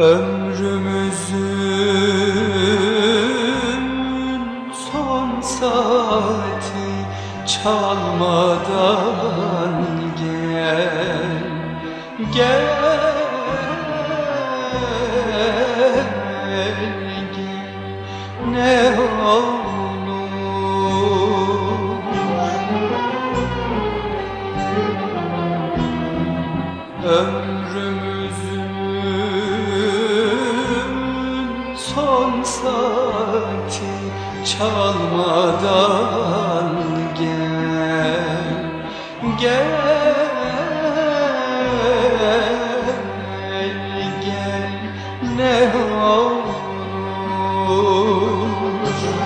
Ömrümüzün son saati çalmadan gel, gel, gel, ne olur. Ömrümüzün son saati çalmadan gel, gel, gel, ne olur.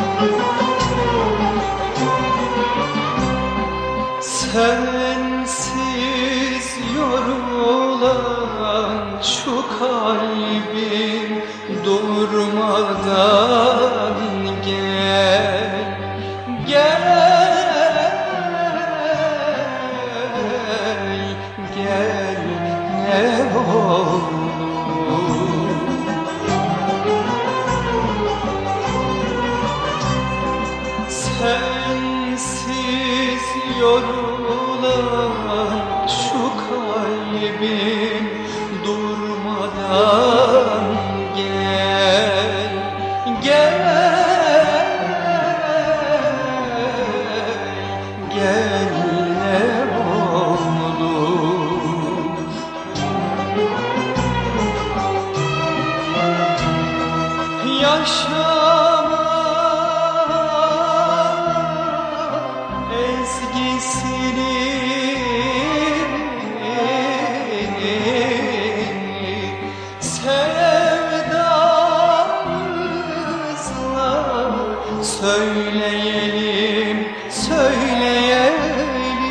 Sensiz yorulan şu kalbim durmadan gel, gel, gel, ne olur. Sensiz yorulan şu kalbim durmadan gel, gel, gel, ne olur. Yaşamak ezgisini sevdamızla söyleyelim, söyleyelim.